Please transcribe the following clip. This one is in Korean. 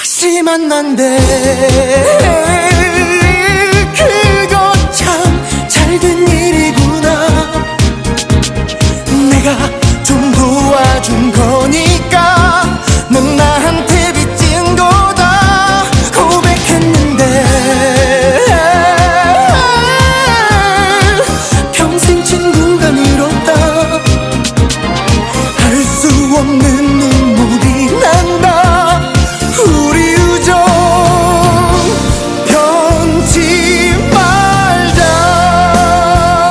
다시 만난대. 그거 참 잘된 일이구나. 내가 좀 도와준 거